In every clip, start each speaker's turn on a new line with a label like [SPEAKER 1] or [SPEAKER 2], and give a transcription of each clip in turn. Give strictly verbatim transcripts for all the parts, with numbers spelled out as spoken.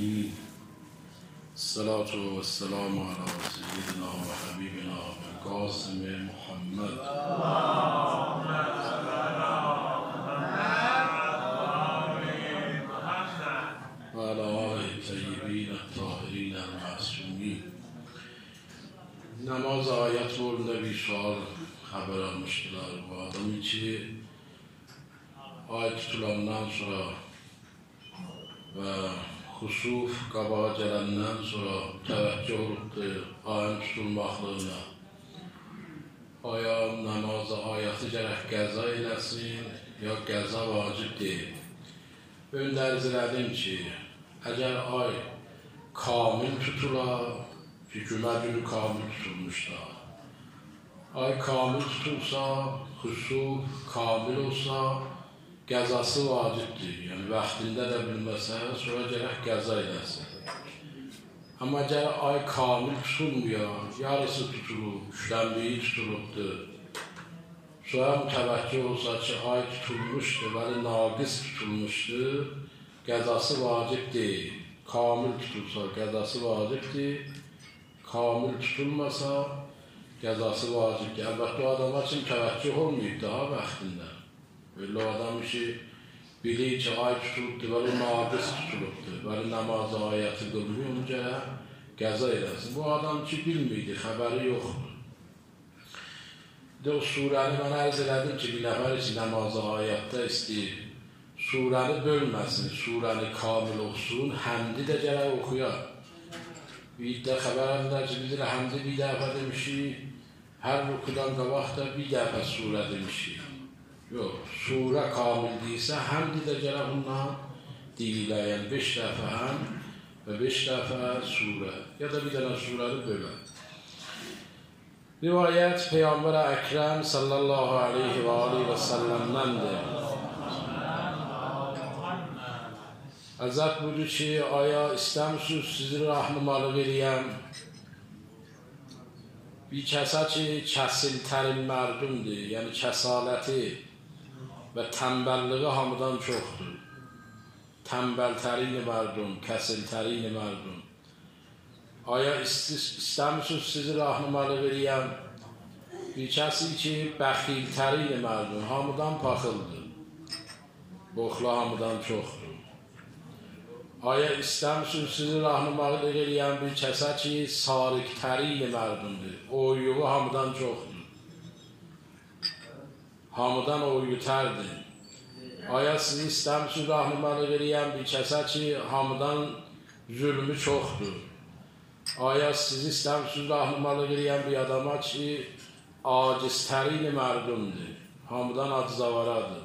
[SPEAKER 1] العالمين الصلاة والسلام على سيدنا وحبيبنا القاسم محمد وعلى آله الطيبين الطاهرين المعصومين. Namaz ayet uğrunda bir sual haber almıştılar. Bu adam için ayet tutulandan sonra ve husuf qabağa gələndən sonra təvəccüh olubdur ayın tutulmaqlığına. Aya namazı ayəti gərək qəza eləsin, ya qəza vacib deyil. Öndərz elədim ki, əgər ay kamil tutula, ki cümə günü kamil tutulmuşlar. Ay kamil tutulsa, husuf kamil olsa, qəzası vacibdir. Yəni, vaxtində də bilməsə, sonra gərək qəza eləsin. Amma gələ ay kamil tutulmuyor, yarısı tutulub, üçdən biri tutulubdur. Sonra mütəvəkkil olsa ki, ay tutulmuşdur, bəli naqis tutulmuşdur, qəzası vacib deyil. Kamil tutulsa, qəzası vacibdir. Kamil tutulmasa, qəzası vacibdir. Əlbəttə, o adama üçün təvəkkül olmayıb daha vaxtında. Böyle adam ki, bilir ki, ay tutulubdur, böyle naqis tutulubdur, böyle namazı ayəti qılmıyor, onu gələ qəza eləsin. Bu adam ki, bilmiydi, xəbəri yoxdur. De o surəni mən ərz elədim ki, bir nəfər ki, namazı ayətdə istəyir, surəni bölməsin, surəni kamil olsun, həmdi də gərək oxuyar. Bir də xəbər edilər ki, biz həmdi bir dəfə demişik, hər rükudan qabaq da bir dəfə surə demişik. Yox, surə kamil deyilsə, həmdi də gərək bundan deyiləyən beş dəfə həm və beş dəfə surə, ya da bir dənə surəni bölən. Rivayət Peyğəmbər Əkrəm sallallahu aleyhi və aleyhi və səlləmdəndir. Həzrət buyurur ki, aya istəmisiniz sizi rəhnumalıq eləyəm. Bir kəsə ki, kəsiltərin mərdumdur, yəni kəsaləti və təmbəlliği hamıdan çoxdur. Təmbəltərini mərdum, kəsiltərini mərdum. Aya istəmisiniz sizi rəhnumalıq eləyəm. Bir kəsi ki, bəxiltərini mərdum, hamıdan paxıldır. Boxla hamıdan çoxdur. Aya istəmisiniz sizi rəhnumalıq eləyəm. Bir kəsə ki, sariqtərini mərdumdur. O yuğu hamıdan çoxdur. Hamıdan o yutərdir. Aya sizi istəmisiniz rəhnumalıq eləyəm. Bir kəsə ki, hamıdan zülmü çoxdur. Aya sizi istəmisiniz rəhnumalıq eləyəm. Bir adama ki, aciztərini mərdumdur. Hamıdan acizavaradır.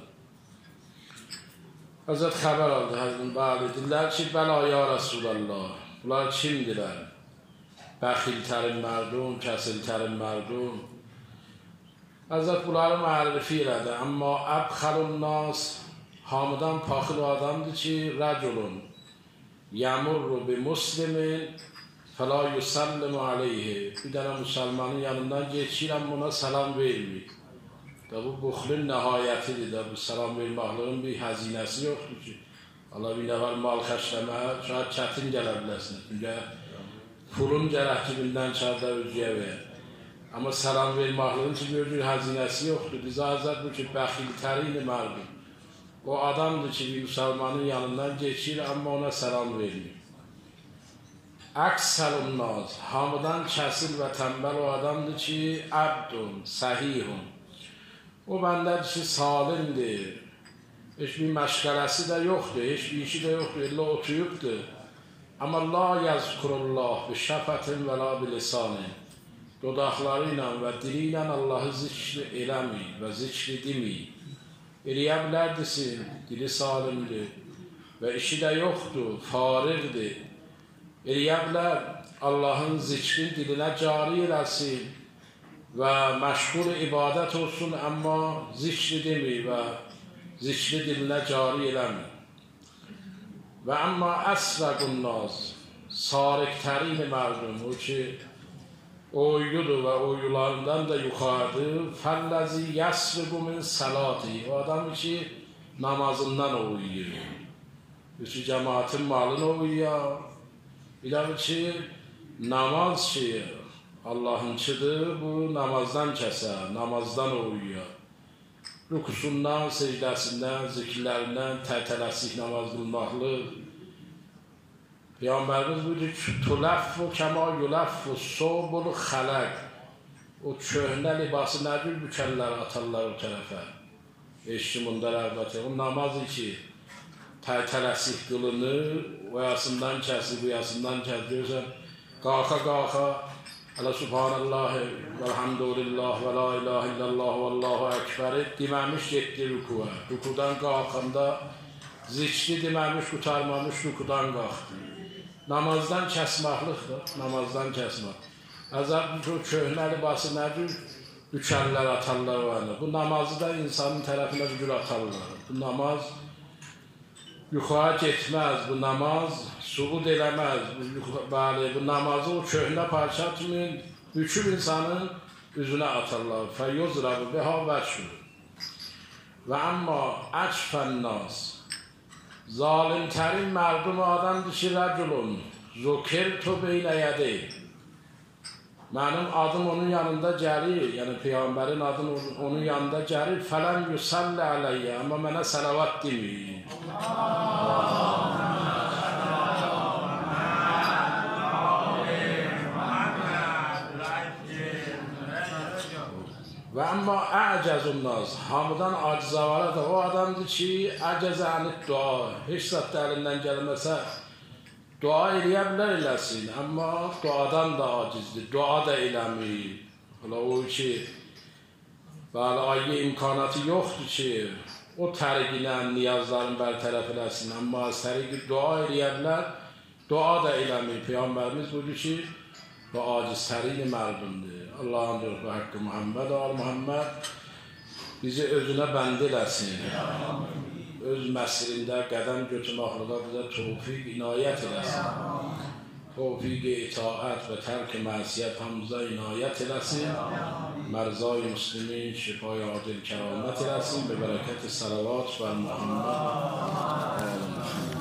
[SPEAKER 1] Həzrət xəbər aldı, həzrət bəli, dedilər ki, bəla ya Rasulallah, bunlar kimdirlər? Bəxiltərin mərdum, kəsiltərin mərdum. Həzrət bunları müəllifi elədi, amma əbxəlun nas, hamıdan paxıl adamdır ki, rəculun, yəmurru bi muslimin, fəla yusallimu aleyhi. Bir dənə müsəlmanın yanından geçirəm, buna salam vermir. Bu buxlun nəhayətidir də, bu salam vermaqlığın bir həzinəsi yoxdur ki, Allah bir nəfər mal xərcləməyə şahid çətin gələ biləsin. Çünki pulun gərək cibindən çarda özgəyə ver. Amma salam vermaqlığın ki, görür həzinəsi yoxdur. Bizə Həzrət bu ki, bəxiltərini mərdum. O adamdır ki, bir müsəlmanın yanından geçir, amma ona salam vermir. Əksəlun naz, hamıdan kəsil və təmbəl o adamdır ki, əbdun, səhihun. O bəndədir ki, salimdir, heç bir məşqələsi də yoxdur, heç bir işi də yoxdur, elə otuyubdur. Amma la yazkurullah bi şəfətin və la bilisanin. Dodaqları ilə və dili ilə Allahı zikr eləmir və zikr demir. Eləyə bilərdisin, dili salimdir və işi də yoxdur, fariqdir. Eləyə bilər, Allahın zikri dilinə cari eləsin və məşğul ibadət olsun, amma zikri demir və zikri dilinə cari eləmir. Və amma əsrəqun naz, sariqtərini mərdum, o ki, oyudur və oyularından da yuxarıdır, fəlləzi yəsriqu min səlati, o adam ki, namazından oyuyur. Çünki cəmaatın malını oyuyar, Bir de ki namaz ki Allah'ınçıdır, bu namazdan kəsə, namazdan uyuyor. Rükusundan, secdəsindən, zikirlərindən, tərtələsik namaz qılmaqlıq. Peyğəmbərimiz buyurdu ki, tulaffu kəma yulaffu sobul xələq. O köhnə libası nədir bükərlər, atarlar o tərəfə. Eşkim onda rəğbət o namaz ki, tərtələsik qılınır, o yasından kəsir, bu yasından kəsir. Qalxa, qalxa, Ələ subhanallah, velhamdülillah, və la ilahe illallah, və allahu əkbər deməmiş getdi rükuya. Rükudan qalxanda zikri deməmiş, qutarmamış rükudan qalxdı. Namazdan kəsmaqlıqdır, namazdan kəsmaq. Əzab bu köhnə libası nədir? Bükərlər, atarlar var. Bu namazı da insanın tərəfinə gül atarlar. Bu namaz yuxarı getməz, bu namaz suğud eləməz. Bəli, bu namazı o köhnə parça kimi bükür insanın üzünə atarlar. Fəyyuzrəbu biha vəşür. Və amma əcfən nas, zalimtərin mərdum adamdır ki, rəculun zukirtu beynə yədi. Mənim adım onun yanında gəlir, yəni Peyğəmbərin adım onun yanında gəlir, fələm yusalli aleyyə, amma mənə salavat demir. Və amma əcəzun nas, hamıdan acizavara da o adamdır ki, əcəzə anid dua, heç zat dərindən gəlməsə, dua eləyə bilər eləsin, amma duadan da acizdir, dua da eləmir. O ki, bəli, ayyə imkanatı yoxdur ki, o təriqlə niyazların bərtərəf eləsin, amma təriqi dua eləyə bilər, dua da eləmir. Peyğəmbərimiz buyurdu ki, bu aciz təriqi mərdumdur. Allah'ın diyor bu haqqı Muhammed, al Muhammed bizi özünə bənd eləsin. Öz məsirində qədəm götürməklığa bizə tövfiq, inayət eləsin. Tövfiq-i itaət və tərk-i məsiyyət hamıza inayət eləsin. Mərzai müslimin şifai adil kəramət eləsin. Be bərəkət-i salavat və Muhammed.